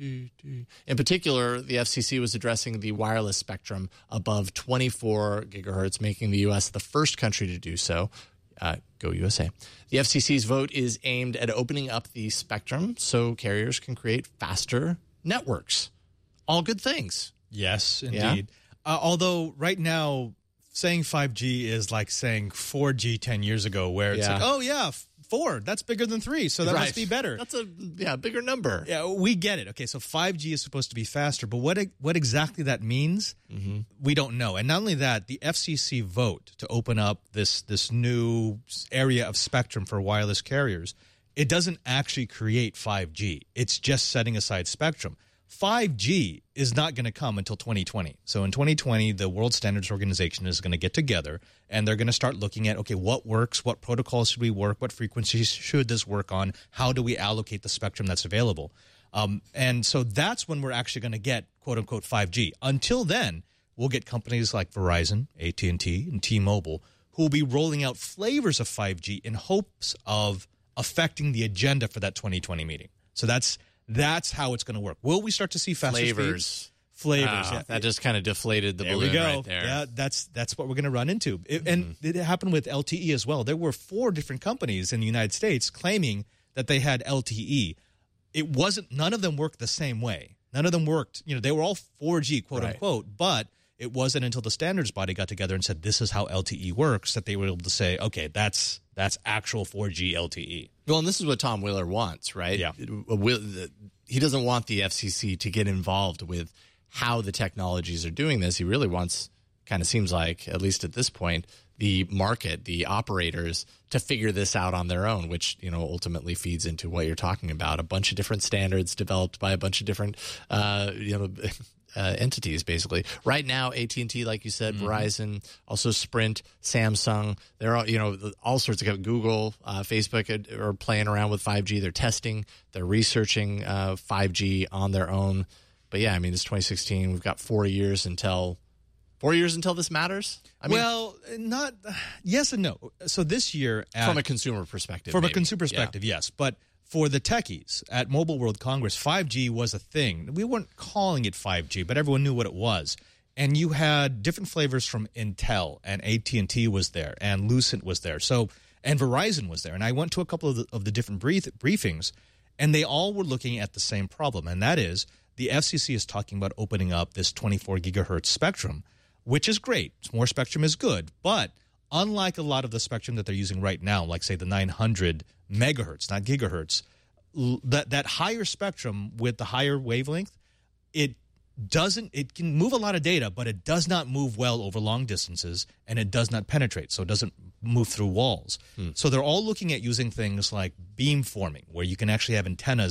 S1: In particular, the F C C was addressing the wireless spectrum above twenty-four gigahertz, making the U S the first country to do so. Uh, go U S A. The F C C's vote is aimed at opening up the spectrum so carriers can create faster networks. All good things.
S4: Yes, indeed.
S1: Yeah?
S4: Uh, although right now, saying five G is like saying four G ten years ago, where it's
S1: Yeah.
S4: like, oh, yeah, four, that's bigger than three, so that
S1: Right.
S4: must be better.
S1: That's a yeah bigger number.
S4: Yeah, we get it. Okay, so five G is supposed to be faster, but what what exactly that means, mm-hmm. we don't know. And not only that, the F C C vote to open up this this new area of spectrum for wireless carriers, it doesn't actually create five G. It's just setting aside spectrum. five G is not going to come until twenty twenty. So in twenty twenty, the World Standards Organization is going to get together, and they're going to start looking at, okay, what works, what protocols should we work, what frequencies should this work on, how do we allocate the spectrum that's available? Um, and so that's when we're actually going to get, quote-unquote, five G. Until then, we'll get companies like Verizon, A T and T, and T-Mobile who will be rolling out flavors of five G in hopes of affecting the agenda for that twenty twenty meeting. So that's That's how it's going to work. Will we start to see faster
S1: Flavors.
S4: speeds? Flavors.
S1: Ah,
S4: yeah.
S1: That just kind of deflated the
S4: There
S1: balloon
S4: we go.
S1: right there.
S4: Yeah, that's that's what we're going to run into. It,
S1: Mm-hmm.
S4: And it happened with L T E as well. There were four different companies in the United States claiming that they had L T E. It wasn't. None of them worked the same way. None of them worked. You know, they were all four G, quote
S1: Right.
S4: unquote. But it wasn't until the standards body got together and said this is how L T E works that they were able to say, okay, that's that's actual four G L T E.
S1: Well, and this is what Tom Wheeler wants, right?
S4: Yeah.
S1: Will- the- He doesn't want the F C C to get involved with how the technologies are doing this. He really wants, kind of seems like, at least at this point, the market, the operators, to figure this out on their own, which, you know, ultimately feeds into what you're talking about. A bunch of different standards developed by a bunch of different, uh, you know, uh, entities, basically. Right now, A T and T, like you said, mm-hmm. Verizon, also Sprint, Samsung, they're all, you know, all sorts of, Google, uh, Facebook are, are playing around with five G. They're testing, they're researching uh, five G on their own. But yeah, I mean, it's twenty sixteen. We've got four years until four years until this matters. I mean,
S4: well, not yes and no. So this year, at,
S1: from a consumer perspective,
S4: from
S1: maybe.
S4: a consumer perspective,
S1: yeah.
S4: yes, but for the techies at Mobile World Congress, five G was a thing. We weren't calling it five G, but everyone knew what it was. And you had different flavors from Intel, and A T and T was there, and Lucent was there, so and Verizon was there. And I went to a couple of the, of the different brief, briefings, and they all were looking at the same problem, and that is the F C C is talking about opening up this twenty-four gigahertz spectrum, which is great. More spectrum is good, but unlike a lot of the spectrum that they're using right now, like say the nine hundred megahertz, not gigahertz, that that higher spectrum with the higher wavelength, it doesn't it can move a lot of data, but it does not move well over long distances, and it does not penetrate, so it doesn't move through walls. Hmm. So they're all looking at using things like beamforming, where you can actually have antennas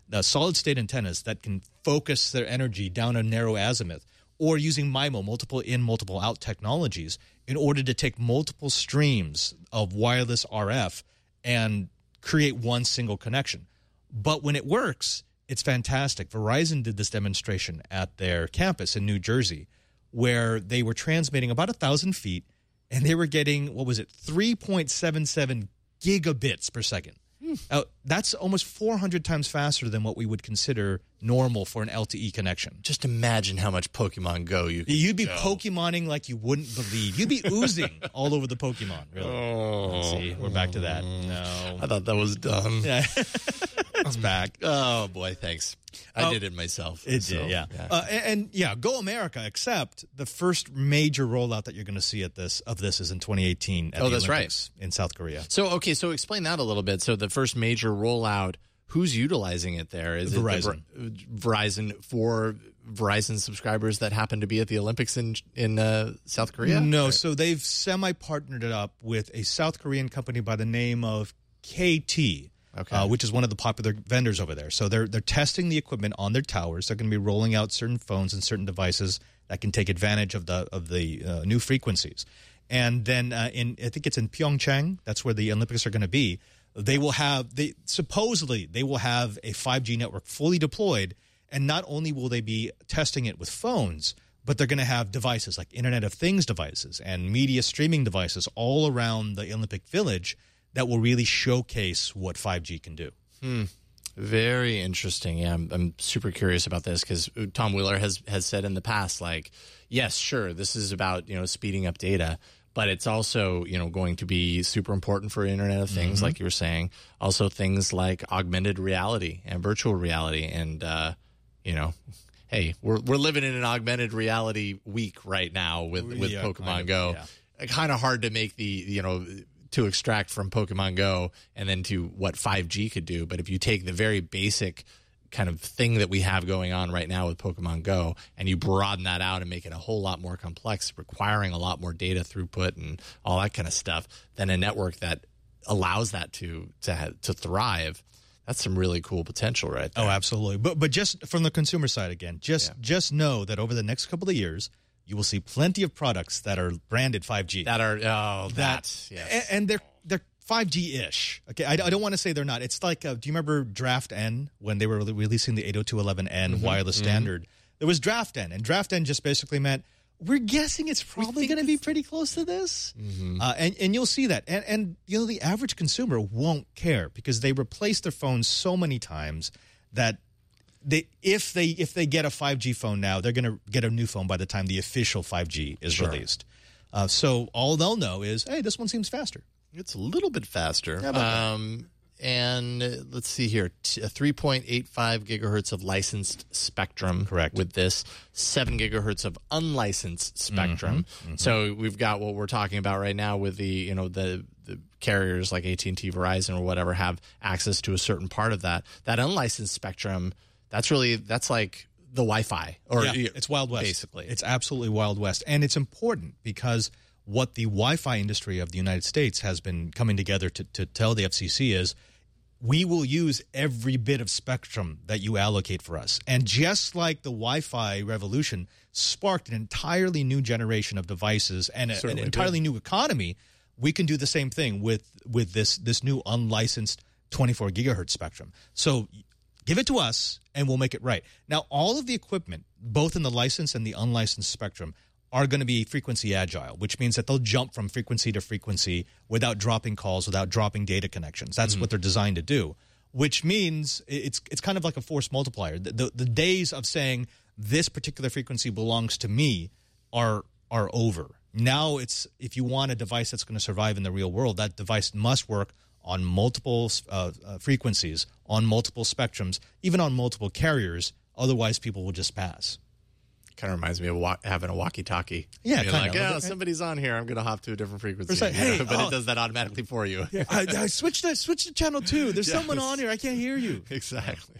S4: uh, solid-state antennas that can focus their energy down a narrow azimuth, or using MIMO, multiple in, multiple out technologies, in order to take multiple streams of wireless R F and create one single connection. But when it works, it's fantastic. Verizon did this demonstration at their campus in New Jersey, where they were transmitting about one thousand feet, and they were getting, what was it, three point seven seven gigabits per second. Hmm. Uh, that's almost four hundred times faster than what we would consider normal for an L T E connection.
S1: Just imagine how much Pokemon Go you could
S4: You'd be
S1: go.
S4: Pokemoning like you wouldn't believe. You'd be oozing all over the Pokemon, really.
S1: Oh.
S4: Let's see, we're back to that. No.
S1: I thought that was done.
S4: Yeah. It's back.
S1: Oh, boy, thanks. I
S4: Oh,
S1: did it myself.
S4: It
S1: so,
S4: did, yeah. Uh, and, and, yeah, go America, except the first major rollout that you're going to see at this of this is in twenty eighteen at
S1: Oh,
S4: the
S1: that's right.
S4: Olympics in South Korea.
S1: So, okay, so explain that a little bit. So the first major rollout, who's utilizing it there? Is
S4: Verizon.
S1: it the, Verizon for Verizon subscribers that happen to be at the Olympics in in uh, South Korea?
S4: No,
S1: Or-
S4: so they've semi-partnered it up with a South Korean company by the name of K T,
S1: Okay.
S4: uh, which is one of the popular vendors over there. So they're they're testing the equipment on their towers. They're going to be rolling out certain phones and certain devices that can take advantage of the of the uh, new frequencies. And then uh, in I think it's in Pyeongchang. That's where the Olympics are going to be. They will have they supposedly they will have a five G network fully deployed, and not only will they be testing it with phones, but they're going to have devices like Internet of Things devices and media streaming devices all around the Olympic Village that will really showcase what five G can do.
S1: Hmm. Very interesting. Yeah, I'm, I'm super curious about this because Tom Wheeler has has said in the past, like, yes, sure, this is about, you know, speeding up data, but it's also, you know, going to be super important for Internet of Things,
S4: Mm-hmm.
S1: like you were saying. Also things like augmented reality and virtual reality. And, uh, you know, hey, we're we're living in an augmented reality week right now with, with
S4: Yeah,
S1: Pokemon
S4: kind of,
S1: Go.
S4: yeah.
S1: Kind of hard to make the, you know, to extract from Pokemon Go and then to what five G could do. But if you take the very basic kind of thing that we have going on right now with Pokemon Go and you broaden that out and make it a whole lot more complex, requiring a lot more data throughput and all that kind of stuff, then a network that allows that to to ha- to thrive, that's some really cool potential right there.
S4: Oh, absolutely. But but just from the consumer side again, just
S1: Yeah.
S4: just know that over the next couple of years, you will see plenty of products that are branded five G.
S1: That are oh that,
S4: that
S1: yes.
S4: and, and they're they're five G-ish. Okay, I, I don't want to say they're not. It's like, uh, do you remember Draft N when they were re- releasing the eight oh two dot eleven N
S1: Mm-hmm,
S4: wireless standard? There was Draft N, and Draft N just basically meant we're guessing it's probably going to be pretty close to this,
S1: Mm-hmm.
S4: uh, and and you'll see that. And and you know the average consumer won't care because they replace their phones so many times that. They, if they if they get a five G phone now, they're going to get a new phone by the time the official five G is
S1: Sure.
S4: released. Uh, so all they'll know is, hey, this one seems faster.
S1: It's a little bit faster.
S4: How about that?
S1: Um, and uh, let's see here, T- three point eight five gigahertz of licensed spectrum.
S4: Correct.
S1: With this, seven gigahertz of unlicensed spectrum.
S4: Mm-hmm,
S1: So we've got what we're talking about right now with the, you know, the, the carriers like A T and T, Verizon, or whatever have access to a certain part of that. That unlicensed spectrum, that's really, that's like the Wi-Fi. Or
S4: Yeah, it's Wild West.
S1: Basically.
S4: It's absolutely Wild West. And it's important because what the Wi-Fi industry of the United States has been coming together to, to tell the F C C is we will use every bit of spectrum that you allocate for us. And just like the Wi-Fi revolution sparked an entirely new generation of devices and a, an
S1: Certainly
S4: entirely new economy, we can do the same thing with, with this, this new unlicensed twenty-four gigahertz spectrum. So give it to us, and we'll make it right. Now, all of the equipment, both in the licensed and the unlicensed spectrum, are going to be frequency agile, which means that they'll jump from frequency to frequency without dropping calls, without dropping data connections. That's what they're designed to do, which means it's it's kind of like a force multiplier. The, the, the days of saying this particular frequency belongs to me are are over. Now it's if you want a device that's going to survive in the real world, that device must work on multiple uh, uh, frequencies, on multiple spectrums, even on multiple carriers. Otherwise, people will just pass.
S1: Kind of reminds me of wa- having a walkie-talkie.
S4: Yeah,
S1: You're
S4: kinda.
S1: like, yeah,
S4: Okay.
S1: somebody's on here. I'm going to hop to a different frequency.
S4: It's like,
S1: you know,
S4: hey,
S1: but
S4: oh.
S1: it does that automatically for you.
S4: I, I switched to switch to channel two. There's
S1: Yes.
S4: someone on here. I can't hear you.
S1: Exactly.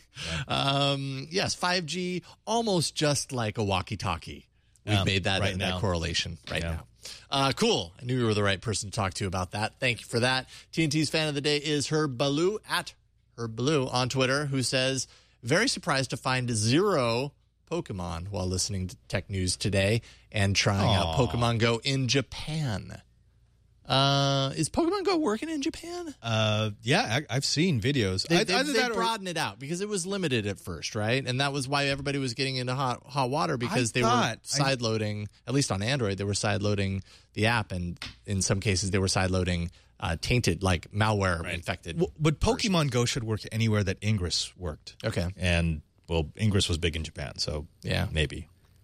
S1: Um, yes, five G, almost just like a walkie-talkie. We've
S4: Um,
S1: made that,
S4: right
S1: that
S4: now.
S1: correlation right
S4: Yeah.
S1: now. Uh, cool. I knew you were the right person to talk to about that. Thank you for that. T N T's fan of the day is Herb Ballou, at Herb Ballou on Twitter, who says, very surprised to find zero Pokemon while listening to Tech News Today and trying
S4: Aww.
S1: out Pokemon Go in Japan. Uh, is Pokemon Go working in Japan?
S4: Uh, yeah, I, I've seen videos.
S1: They,
S4: I,
S1: they,
S4: either
S1: they
S4: that or-
S1: broadened it out because it was limited at first, right? And that was why everybody was getting into hot hot water because
S4: I
S1: they were
S4: thought-
S1: side loading, at least on Android, they were side loading the app, and in some cases they were side loading uh, tainted, like malware infected.
S4: Well, but Pokemon Go should work anywhere that Ingress worked.
S1: Okay.
S4: And, well, Ingress was big in Japan, so
S1: Yeah.
S4: maybe.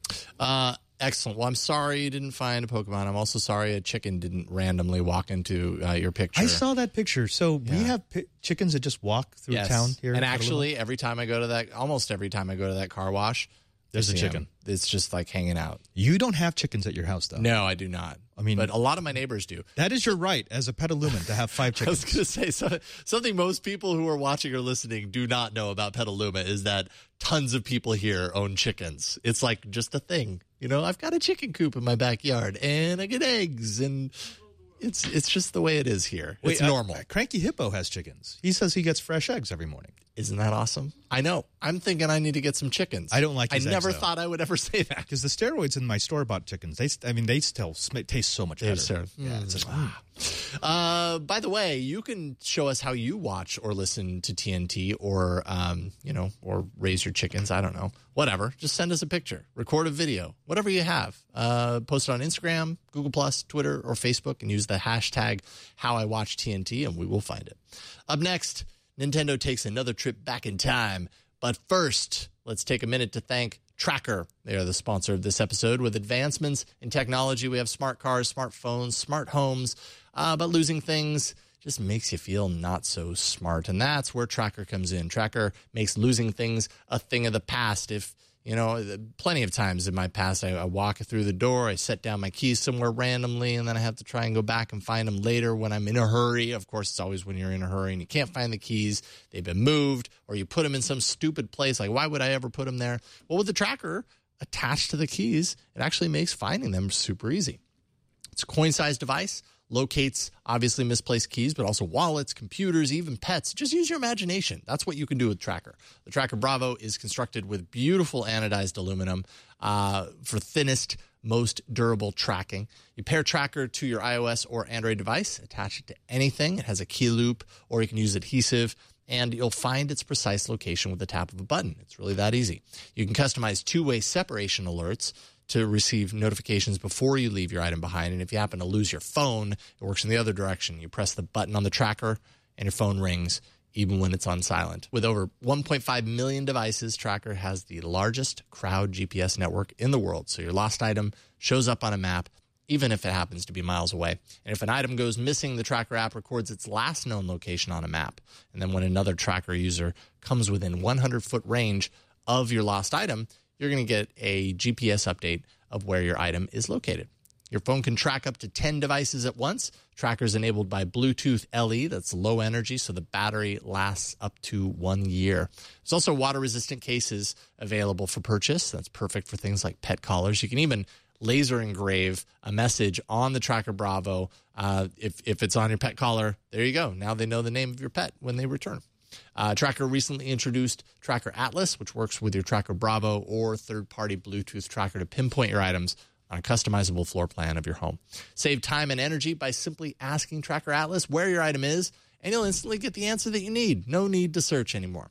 S1: Uh, excellent. Well, I'm sorry you didn't find a Pokemon. I'm also sorry a chicken didn't randomly walk into uh, your picture.
S4: I saw that picture. So we
S1: Yeah.
S4: have pi- chickens that just walk through
S1: Yes.
S4: town here.
S1: And
S4: in Petaluma?
S1: actually, every time I go to that, almost every time I go to that car wash,
S4: There's
S1: I
S4: a
S1: see 'em.
S4: chicken.
S1: It's just like hanging out.
S4: You don't have chickens at your house, though.
S1: No, I do not.
S4: I mean-
S1: but a lot of my neighbors do.
S4: That is your right as a Petaluman to have five
S1: I was
S4: chickens.
S1: going to say so, something most people who are watching or listening do not know about Petaluma is that tons of people here own chickens. It's like just a thing. You know, I've got a chicken coop in my backyard and I get eggs, and it's it's just the way it is here. It's
S4: Wait, uh,
S1: normal.
S4: uh, Cranky Hippo has chickens. He says he gets fresh eggs every morning.
S1: Isn't that awesome? I know. I'm thinking I need to get some chickens.
S4: I don't like
S1: I
S4: his eggs,
S1: never
S4: though.
S1: thought I would ever say that.
S4: Because the steroids in my store-bought chickens, they, I mean, they still sm- taste so much better.
S1: Sir.
S4: Yeah, it's just, mm.
S1: Uh, by the way, you can show us how you watch or listen to T N T, or um, you know, or raise your chickens. I don't know, whatever. Just send us a picture, record a video, whatever you have. Uh, post it on Instagram, Google Plus, Twitter, or Facebook, and use the hashtag How I Watch T N T, and we will find it. Up next, Nintendo takes another trip back in time. But first, let's take a minute to thank Tracker. They are the sponsor of this episode. With advancements in technology, we have smart cars, smartphones, smart homes, uh, but losing things just makes you feel not so smart. And that's where Tracker comes in. Tracker makes losing things a thing of the past. If You know, plenty of times in my past, I, I walk through the door, I set down my keys somewhere randomly, and then I have to try and go back and find them later when I'm in a hurry. Of course, it's always when you're in a hurry and you can't find the keys. They've been moved, or you put them in some stupid place. Like, why would I ever put them there? Well, with the Tracker attached to the keys, it actually makes finding them super easy. It's a coin-sized device. Locates obviously misplaced keys, but also wallets, computers, even pets. Just use your imagination. That's what you can do with Tracker. The Tracker Bravo is constructed with beautiful anodized aluminum uh, for thinnest, most durable tracking. You pair Tracker to your iOS or Android device, attach it to anything. It has a key loop, or you can use adhesive, and you'll find its precise location with the tap of a button. It's really that easy. You can customize two-way separation alerts to receive notifications before you leave your item behind. And if you happen to lose your phone, it works in the other direction. You press the button on the Tracker and your phone rings even when it's on silent. With over one point five million devices, Tracker has the largest crowd G P S network in the world. So your lost item shows up on a map, even if it happens to be miles away. And if an item goes missing, the Tracker app records its last known location on a map. And then when another Tracker user comes within one hundred foot range of your lost item, you're going to get a G P S update of where your item is located. Your phone can track up to ten devices at once. Tracker is enabled by Bluetooth L E. That's low energy, so the battery lasts up to one year. There's also water-resistant cases available for purchase. That's perfect for things like pet collars. You can even laser engrave a message on the Tracker Bravo. Uh, if, if it's on your pet collar, there you go. Now they know the name of your pet when they return. Uh, Tracker recently introduced Tracker Atlas, which works with your Tracker Bravo or third-party Bluetooth tracker to pinpoint your items on a customizable floor plan of your home. Save time and energy by simply asking Tracker Atlas where your item is, and you'll instantly get the answer that you need. No need to search anymore.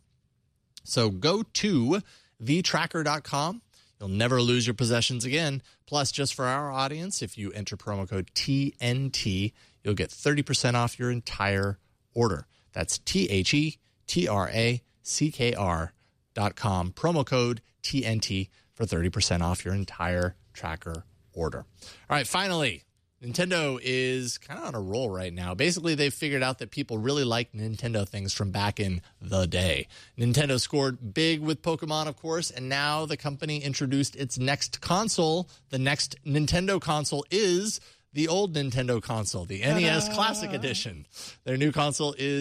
S1: So go to the tracker dot com. You'll never lose your possessions again. Plus, just for our audience, if you enter promo code T N T, you'll get thirty percent off your entire order. That's T H E T R A C K R dot com. Promo code T N T for thirty percent off your entire Tracker order. All right, finally, Nintendo is kind of on a roll right now. Basically, they've figured out that people really like Nintendo things from back in the day. Nintendo scored big with Pokemon, of course, and now the company introduced its next console. The next Nintendo console is the old Nintendo console, the N E S Classic Edition. Their new console is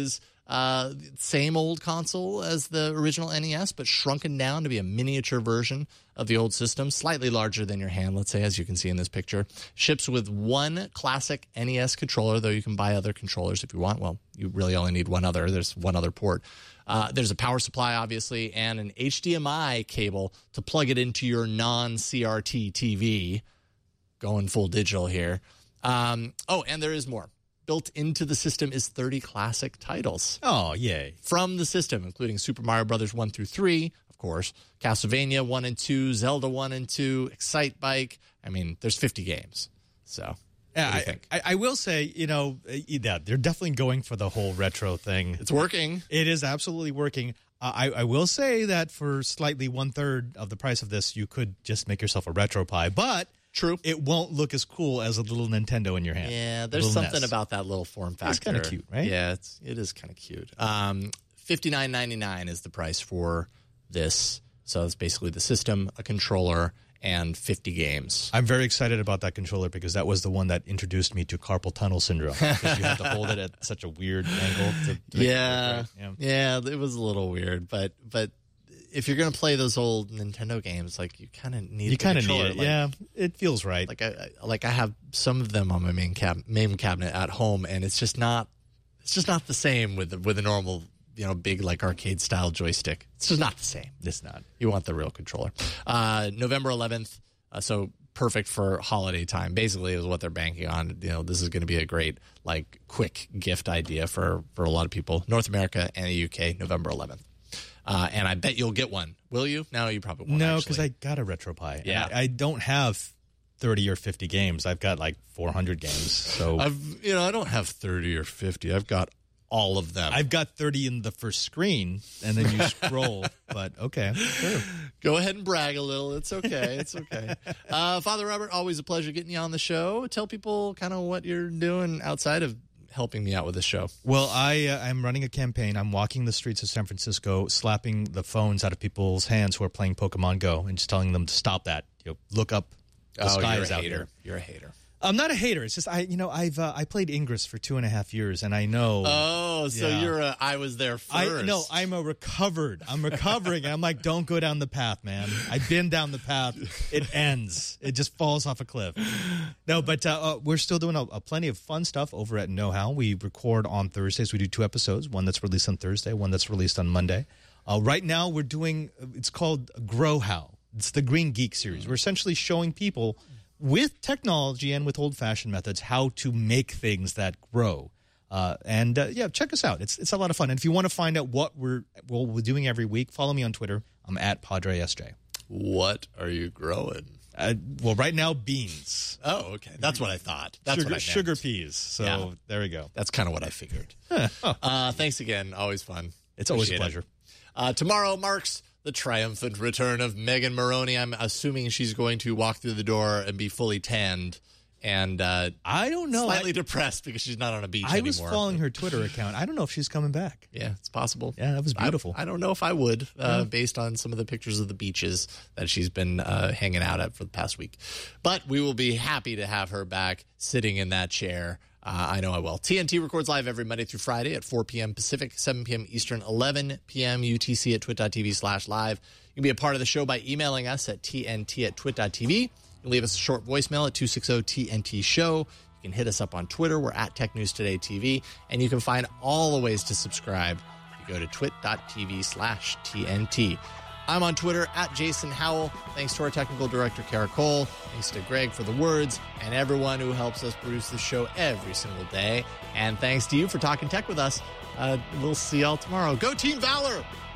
S1: Uh, same old console as the original N E S, but shrunken down to be a miniature version of the old system, slightly larger than your hand, let's say, as you can see in this picture. Ships with one classic N E S controller, though you can buy other controllers if you want. Well, you really only need one other. There's one other port. Uh, there's a power supply, obviously, and an H D M I cable to plug it into your non-C R T T V. Going full digital here. Um, oh, and there is more. Built into the system is thirty classic titles.
S4: Oh, yay.
S1: From the system, including Super Mario Brothers one through three, of course, Castlevania one and two, Zelda one and two, Excite Bike. I mean, there's fifty games. So,
S4: yeah,
S1: what do you
S4: I,
S1: think?
S4: I, I will say, you know, yeah, they're definitely going for the whole retro thing.
S1: It's working.
S4: It is absolutely working. Uh, I, I will say that for slightly one-third of the price of this, you could just make yourself a RetroPie, but...
S1: True.
S4: It won't look as cool as a little Nintendo in your hand.
S1: Yeah, there's something N E S. About that little form factor.
S4: It's kind of cute, right?
S1: Yeah, it's, it is kind of cute. Um, fifty-nine ninety-nine is the price for this. So it's basically the system, a controller, and fifty games.
S4: I'm very excited about that controller because that was the one that introduced me to carpal tunnel syndrome. Because you have to hold it at such a weird angle. To, to
S1: yeah,
S4: it yeah,
S1: yeah, it was a little weird, but but. If you're going to play those old Nintendo games, like you kind of need
S4: you kind of need it.
S1: Like,
S4: yeah, it feels right.
S1: Like I like I have some of them on my main cab main cabinet at home, and it's just not it's just not the same with with a normal you know big like arcade style joystick. It's just not the same.
S4: It's not.
S1: You want the real controller. Uh, November eleventh, uh, so perfect for holiday time. Basically, is what they're banking on. You know, this is going to be a great like quick gift idea for for a lot of people. North America and the U K, November eleventh. Uh, and I bet you'll get one. Will you? No, you probably won't.
S4: No, because I got a RetroPie.
S1: Yeah.
S4: I, I don't have thirty or fifty games. I've got like four hundred games. So
S1: I've you know I don't have thirty or fifty. I've got all of them.
S4: I've got thirty in the first screen, and then you scroll. But okay, sure.
S1: Go ahead and brag a little. It's okay. It's okay. uh, Father Robert, always a pleasure getting you on the show. Tell people kind of what you're doing outside of helping me out with this show.
S4: Well, I uh, I'm running a campaign. I'm walking the streets of San Francisco, slapping the phones out of people's hands who are playing Pokemon Go, and just telling them to stop that. You know, look up. The
S1: oh,
S4: sky
S1: you're
S4: is
S1: a
S4: out
S1: hater.
S4: there.
S1: You're a hater.
S4: I'm not a hater. It's just I, you know, I've uh, I played Ingress for two and a half years, and I know.
S1: Oh, so
S4: yeah.
S1: you're a. I was there first.
S4: I no, I'm a recovered. I'm recovering. I'm like, don't go down the path, man. I've been down the path. It ends. It just falls off a cliff. No, but uh, uh, we're still doing a, a plenty of fun stuff over at Know How. We record on Thursdays. We do two episodes. One that's released on Thursday. One that's released on Monday. Uh, right now, we're doing. It's called Grow How. It's the Green Geek series. We're essentially showing people, with technology and with old-fashioned methods, how to make things that grow. Uh, and, uh, yeah, check us out. It's it's a lot of fun. And if you want to find out what we're what we're doing every week, follow me on Twitter. I'm at Padre S J.
S1: What are you growing?
S4: Uh, well, right now, beans.
S1: Oh, okay. That's what I thought. That's
S4: sugar,
S1: what I meant.
S4: Sugar peas. So
S1: Yeah.
S4: there we go.
S1: That's kind of what I figured. uh, thanks again. Always fun.
S4: It's always a
S1: Appreciate
S4: pleasure.
S1: it. Uh, tomorrow marks the triumphant return of Megan Maroney. I'm assuming she's going to walk through the door and be fully tanned and uh,
S4: I don't know.
S1: slightly
S4: I,
S1: depressed because she's not on a beach
S4: I
S1: anymore.
S4: was following her Twitter account. I don't know if she's coming back.
S1: Yeah, it's possible.
S4: Yeah, that was beautiful.
S1: I, I don't know if I would, uh, based on some of the pictures of the beaches that she's been uh, hanging out at for the past week. But we will be happy to have her back sitting in that chair. Uh, I know I will. T N T records live every Monday through Friday at four p.m. Pacific, seven p.m. Eastern, eleven p.m. U T C at twit.tv slash live. You can be a part of the show by emailing us at tnt at twit.tv. You can leave us a short voicemail at two six zero T N T show. You can hit us up on Twitter. We're at Tech News Today T V. And you can find all the ways to subscribe. You go to twit.tv slash TNT. I'm on Twitter at Jason Howell. Thanks to our technical director, Kara Cole. Thanks to Greg for the words and everyone who helps us produce this show every single day. And thanks to you for talking tech with us. Uh, we'll see y'all tomorrow. Go Team Valor!